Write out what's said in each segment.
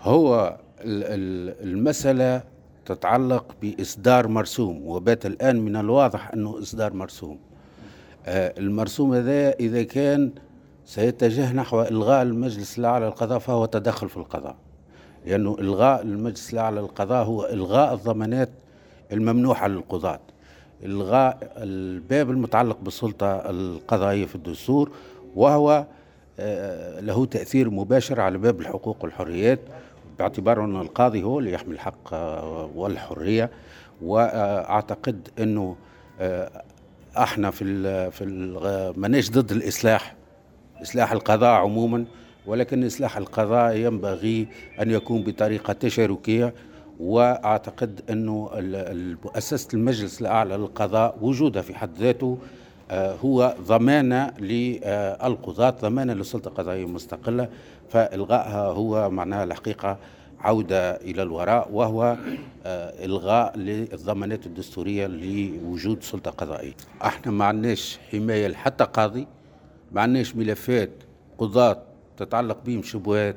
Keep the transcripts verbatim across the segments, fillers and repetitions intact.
هو ال- ال- المسألة تتعلق بإصدار مرسوم، وبات الآن من الواضح أنه إصدار مرسوم. آه، المرسوم هذا إذا كان سيتجه نحو إلغاء المجلس الأعلى للقضاء فهو تدخل في القضاء، لأنه إلغاء المجلس الأعلى للقضاء هو إلغاء الضمانات الممنوحة للقضاة، إلغاء الباب المتعلق بالسلطة القضائية في الدستور، وهو آه، له تأثير مباشر على باب الحقوق والحريات، باعتبار أن القاضي هو اللي يحمي الحق آه، والحرية. وأعتقد أنه آه، احنا في ال في ال ماناش ضد الإصلاح، إصلاح القضاء عموما، ولكن إصلاح القضاء ينبغي أن يكون بطريقة تشاركية. وأعتقد أنه مؤسسة المجلس الأعلى للقضاء وجودها في حد ذاته آه، هو ضمانة للقضاة، ضمانة للسلطة القضائية المستقلة، فإلغائها هو معناها الحقيقة عودة إلى الوراء، وهو آه، إلغاء للضمانات الدستورية لوجود سلطة قضائية. احنا ما عندناش حماية لحتى قاضي، ما عندناش ملفات قضاة تتعلق بهم شبهات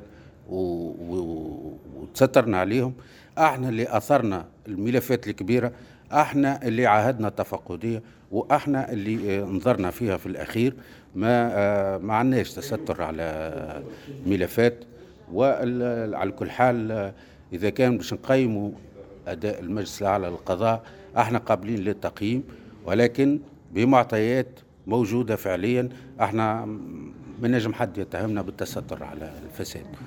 وتسترنا عليهم. احنا اللي اثرنا الملفات الكبيرة، احنا اللي عاهدنا التفقدية، واحنا اللي انظرنا فيها في الاخير. ما ما عندناش تستر على ملفات. وعلى كل حال اذا كان باش نقيموا اداء المجلس الاعلى للقضاء احنا قابلين للتقييم، ولكن بمعطيات موجودة فعليا. احنا ما نجم حد يتهمنا بالتستر على الفساد.